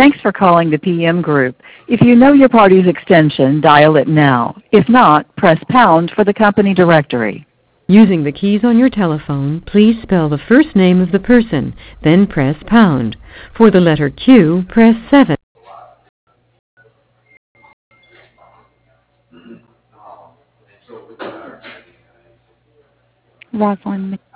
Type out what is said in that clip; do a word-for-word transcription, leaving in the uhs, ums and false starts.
Thanks for calling the P M Group. If you know your party's extension, dial it now. If not, press pound for the company directory. Using the keys on your telephone, please spell the first name of the person, then press pound. For the letter Q, press seven. Rosalind